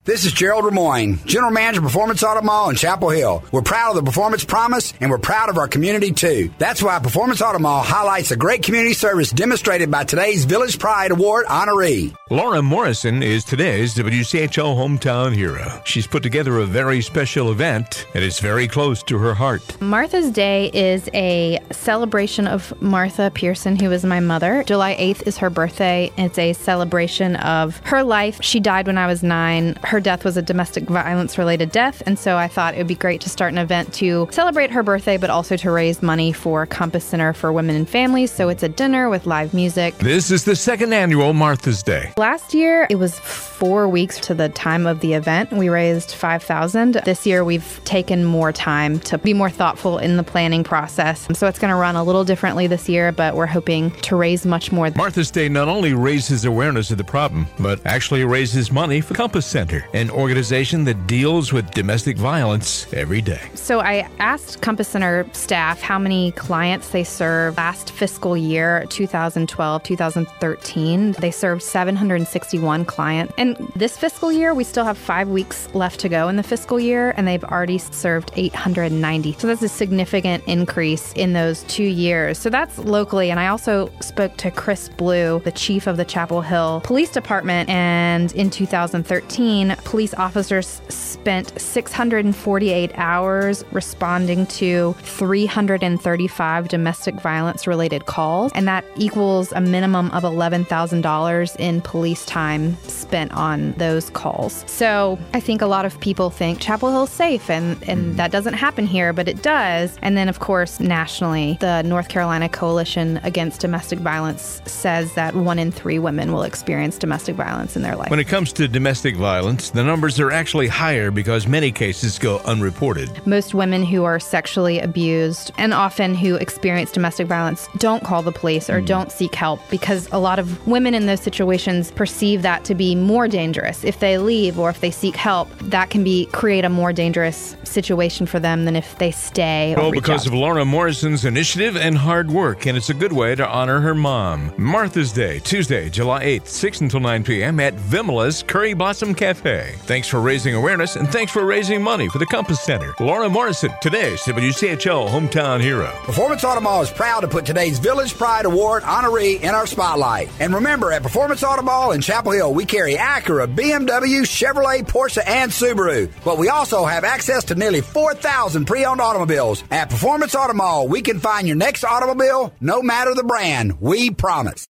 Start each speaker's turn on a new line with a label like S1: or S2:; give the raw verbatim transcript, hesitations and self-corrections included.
S1: This is Gerald Ramoyne, General Manager of Performance Auto Mall in Chapel Hill. We're proud of the Performance Promise, and we're proud of our community, too. That's why Performance Auto Mall highlights the great community service demonstrated by today's Village Pride Award honoree.
S2: Laura Morrison is today's W C H L Hometown Hero. She's put together a very special event, and it's very close to her heart.
S3: Martha's Day is a celebration of Martha Pearson, who is my mother. July eighth is her birthday. It's a celebration of her life. She died when I was nine. Her death was a domestic violence-related death, and so I thought it would be great to start an event to celebrate her birthday, but also to raise money for Compass Center for Women and Families. So it's a dinner with live music.
S2: This is the second annual Martha's Day.
S3: Last year, it was four weeks to the time of the event. We raised five thousand dollars. This year, we've taken more time to be more thoughtful in the planning process. So it's going to run a little differently this year, but we're hoping to raise much more.
S2: Martha's Day not only raises awareness of the problem, but actually raises money for Compass Center, an organization that deals with domestic violence every day.
S3: So I asked Compass Center staff how many clients they served last fiscal year, two thousand twelve, two thousand thirteen. They served seven hundred sixty-one clients. And this fiscal year, we still have five weeks left to go in the fiscal year, and they've already served eight hundred ninety. So that's a significant increase in those two years. So that's locally. And I also spoke to Chris Blue, the chief of the Chapel Hill Police Department, and in two thousand thirteen, police officers spent six hundred forty-eight hours responding to three hundred thirty-five domestic violence-related calls, and that equals a minimum of eleven thousand dollars in police time spent on those calls. So I think a lot of people think Chapel Hill's safe, and, and that doesn't happen here, but it does. And then, of course, nationally, the North Carolina Coalition Against Domestic Violence says that one in three women will experience domestic violence in their life.
S2: When it comes to domestic violence, the numbers are actually higher because many cases go unreported.
S3: Most women who are sexually abused and often who experience domestic violence don't call the police or mm. don't seek help, because a lot of women in those situations perceive that to be more dangerous. If they leave or if they seek help, that can be create a more dangerous situation for them than if they stay.
S2: Well, because out. of Laura Morrison's initiative and hard work, and it's a good way to honor her mom. Martha's Day, Tuesday, July eighth, six until nine p.m. at Vimala's Curry Blossom Cafe. Thanks for raising awareness, and thanks for raising money for the Compass Center. Laura Morrison, today's W C H L Hometown Hero.
S1: Performance Auto Mall is proud to put today's Village Pride Award honoree in our spotlight. And remember, at Performance Auto Mall in Chapel Hill, we carry Acura, B M W, Chevrolet, Porsche, and Subaru. But we also have access to nearly four thousand pre-owned automobiles. At Performance Auto Mall, we can find your next automobile, no matter the brand. We promise.